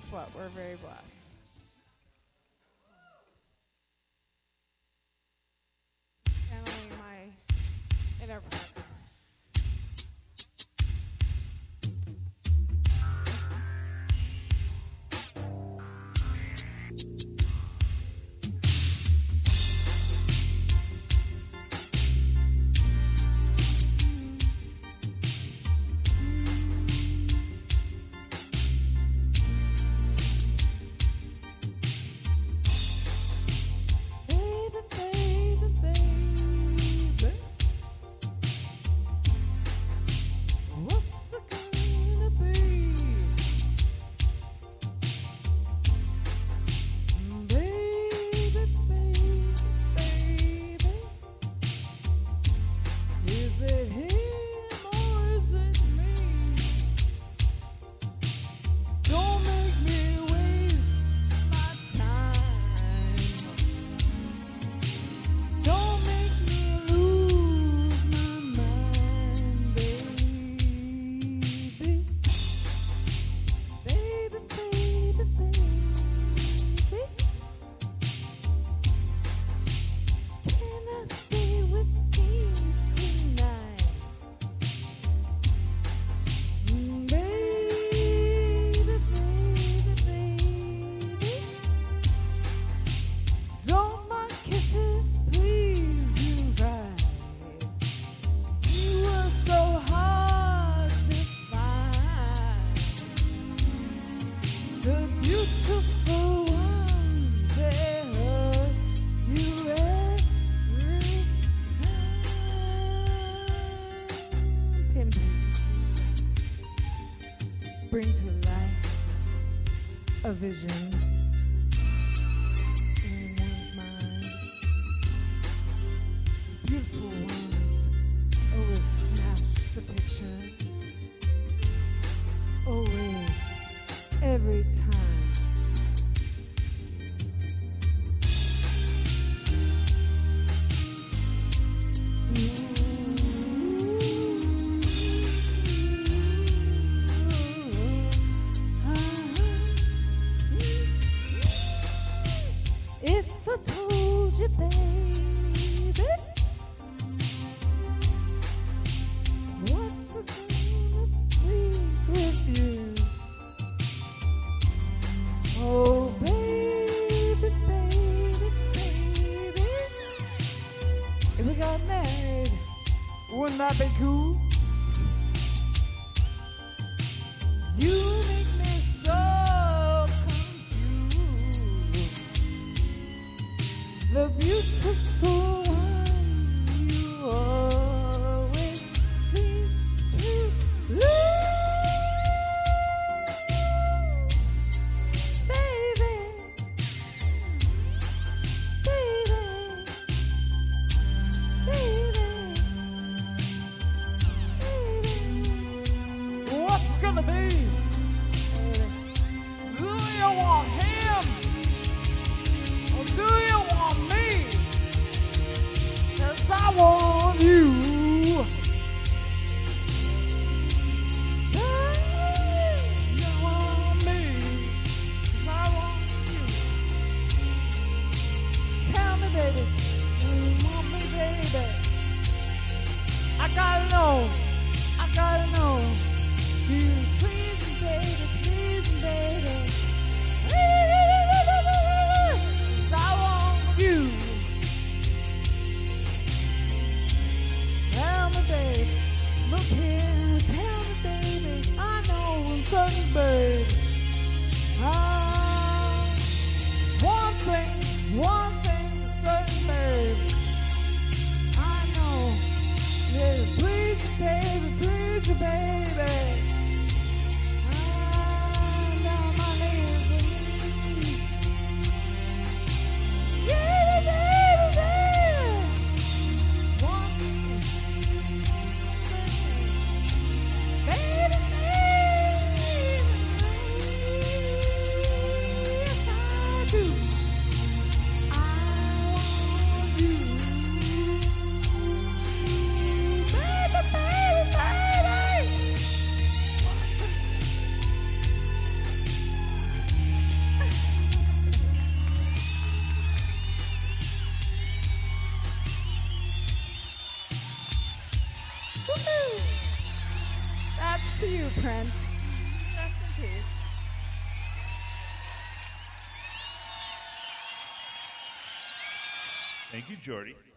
guess what? We're very blessed. Channeling my inner parts. Bring to life a vision in one's mind. Beautiful ones always snatch the picture. Always, every time. If I told you, baby, what's it gonna be with you? Oh, baby, baby, baby, if we got married, wouldn't that be cool? You make me so confused. The beauty That's to you, Prince. Rest in peace. Thank you, Jordy.